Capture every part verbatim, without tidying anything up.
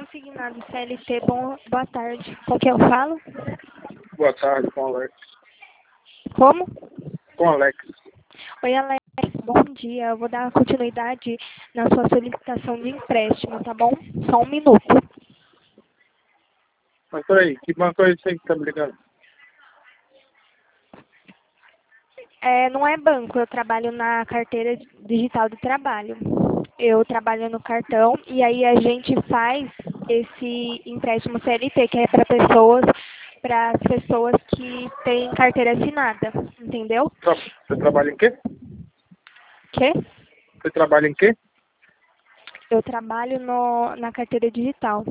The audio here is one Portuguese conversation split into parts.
consignado C L T, bom, boa tarde. Com quem eu falo? Boa tarde, com Alex. Como? Com Alex. Oi, Alex, bom dia. Eu vou dar continuidade na sua solicitação de empréstimo, tá bom? Só um minuto. Mas peraí, que banco é esse aí que tá me ligando? É, não é banco, eu trabalho na carteira digital do trabalho. Eu trabalho no cartão e aí a gente faz esse empréstimo C L T, que é para pessoas, para as pessoas que têm carteira assinada, entendeu? Tra- Você trabalha em quê? Quê? Você trabalha em quê? Eu trabalho no, na carteira digital.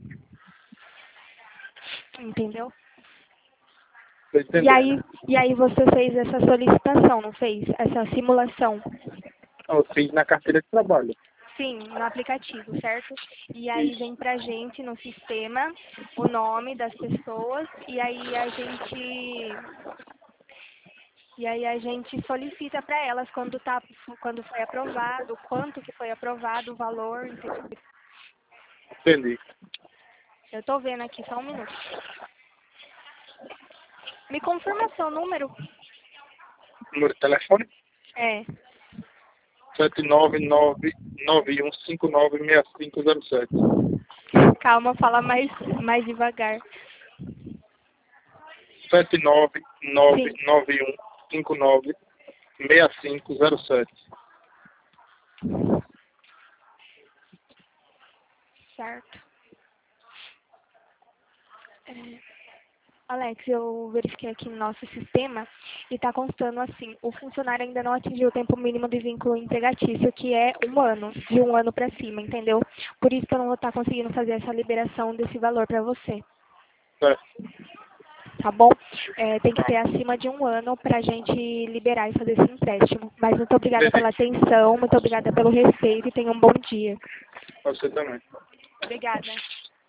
Entendeu? Tô E entendendo. aí, e aí você fez essa solicitação, não fez? Essa simulação. Eu fiz na carteira de trabalho. Sim, no aplicativo, certo? E aí Isso. vem pra gente no sistema o nome das pessoas e aí a gente e aí a gente solicita para elas quando tá quando foi aprovado, quanto que foi aprovado, o valor, entendeu? Entendi. Eu tô vendo aqui, só um minuto. Me confirma seu número? Número de telefone? É. sete nove nove nove um cinco nove seis cinco zero sete. Calma, fala mais mais devagar. sete nove nove Sim. nove um cinco nove seis cinco zero sete. Certo. É, Alex, eu verifiquei aqui no nosso sistema e está constando assim, o funcionário ainda não atingiu o tempo mínimo de vínculo empregatício, que é um ano, de um ano para cima, entendeu? Por isso que eu não vou estar conseguindo fazer essa liberação desse valor para você, É. tá bom? É, tem que ter acima de um ano para a gente liberar e fazer esse empréstimo. Mas muito obrigada pela Beleza. atenção, muito obrigada pelo respeito e tenha um bom dia. Você também. Obrigada.